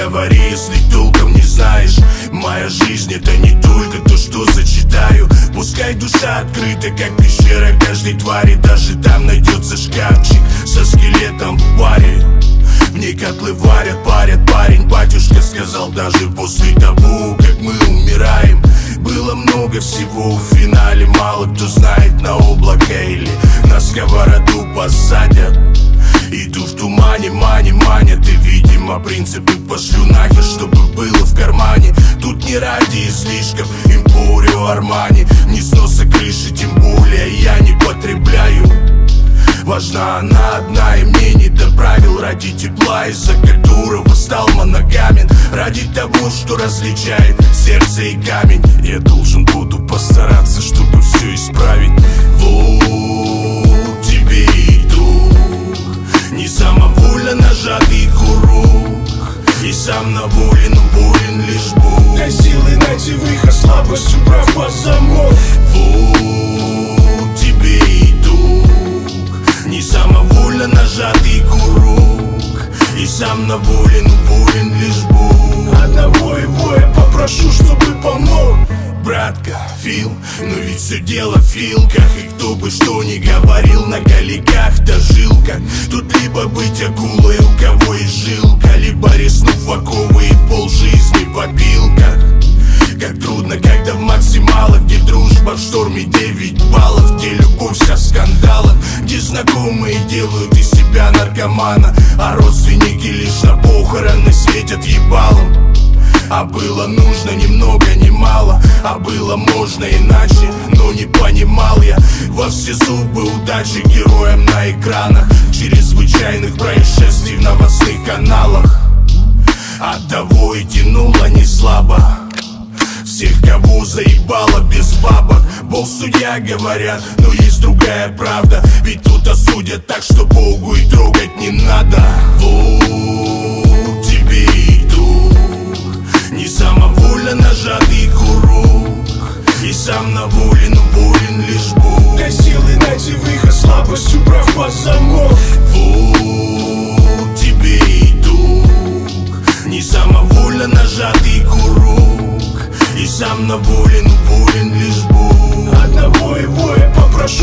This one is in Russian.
говори, если толком не знаешь. Моя жизнь — это не только то, что зачитаю. Пускай душа открыта, как пещера каждой твари. Даже там найдется шкафчик со скелетом в паре. Мне котлы варят, парят, парень. Батюшка сказал, даже после того, как мы умираем. Было много всего в финале, мало кто знает на облако или на сковороду посадят. Иду в тумане, манят, и, видимо, принципы пошлю нахер, чтобы было в кармане. Тут не ради излишков, Эмпорио Армани. Ни сноса крыши, тем более я не потребляю. Важна она одна, и мне не до правил. Ради тепла, из-за которого стал моногамен. Ради того, что различает сердце и камень. Я должен буду постараться, чтобы все исправить. Вот тебе и дух, не самовольно нажатый курок. И сам на воле, но болен лишь Бог. Дай силы найти выход, слабость убрав под замок. Вот тебе и дух, не самовольно нажатый курок. И сам на воле, но болен лишь Бог. Одного его я попрошу, чтобы помог. Братка, Фил, но ведь все дело в филках. И кто бы что ни говорил, на голиках-то жилках. Тут либо быть акулой, у кого есть жилка, либо резнув в оковы и полжизни в опилках. Как трудно, когда в максималах, где дружба в шторме 9 баллов, где любовь вся в скандалах, где знакомые делают из себя наркомана, а родственники лишь на похороны светят ебалом. А было нужно ни много ни мало, а было можно иначе, но не понимал я. Во все зубы удачи героям на экранах чрезвычайных происшествий в новостных каналах. Оттого и тянуло не слабо всех, кого заебало без бабок. Бог судья, говорят, но есть другая правда. Ведь тут осудят так, что Богу и трогать не надо. Вот тебе и дух, не самовольно нажатый курок. И сам на воле, но болен лишь Бог. Дай силы найти выход, слабость убрав под замок. Вот тебе и дух, не самовольно нажатый курок. И сам на воле, но болен лишь Бог. Одного его я попрошу,